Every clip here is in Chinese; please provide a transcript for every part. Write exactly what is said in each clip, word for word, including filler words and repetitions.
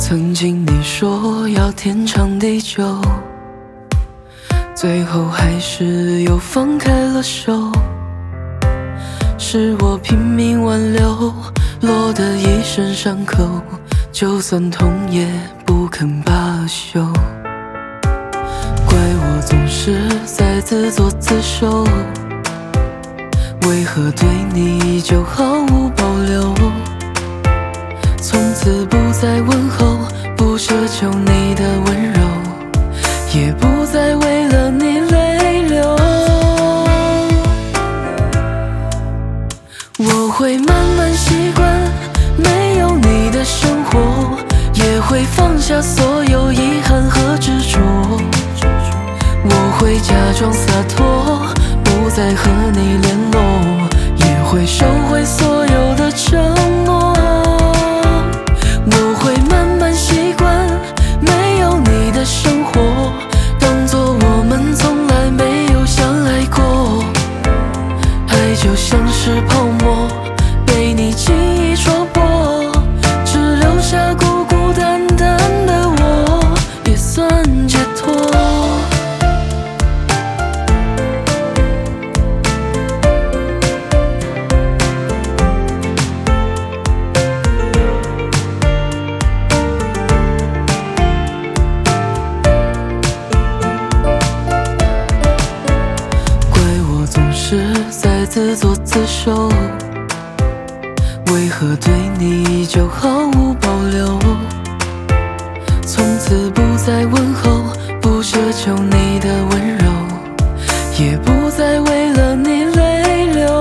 曾经你说要天长地久，最后还是又放开了手。是我拼命挽留，落得一身伤口，就算痛也不肯罢休。怪我总是在自作自受，为何对你依旧毫无保留？从此不再问候，不奢求你的温柔，也不再为了你泪流。我会慢慢习惯没有你的生活，也会放下所有遗憾和执着。我会假装洒脱，不再和你联络，也会收回所有的承诺。我会慢慢习惯没有你的生活，当作我们从来没有相爱过。爱就像是泡沫，被你轻易戳破，只留下孤孤单单的我，也算解脱。是在自作自受，为何对你依旧毫无保留？从此不再问候，不奢求你的温柔，也不再为了你泪流。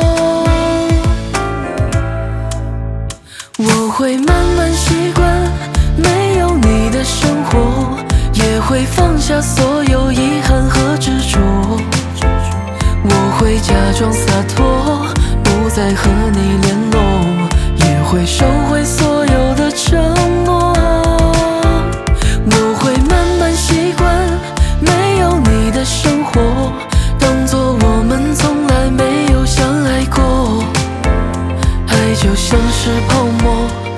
我会慢慢习惯没有你的生活，也会放下所有遗憾和执着。我会假装洒脱，不再和你联络，也会收回所有的承诺。我会慢慢习惯没有你的生活，当作我们从来没有相爱过。爱就像是泡沫，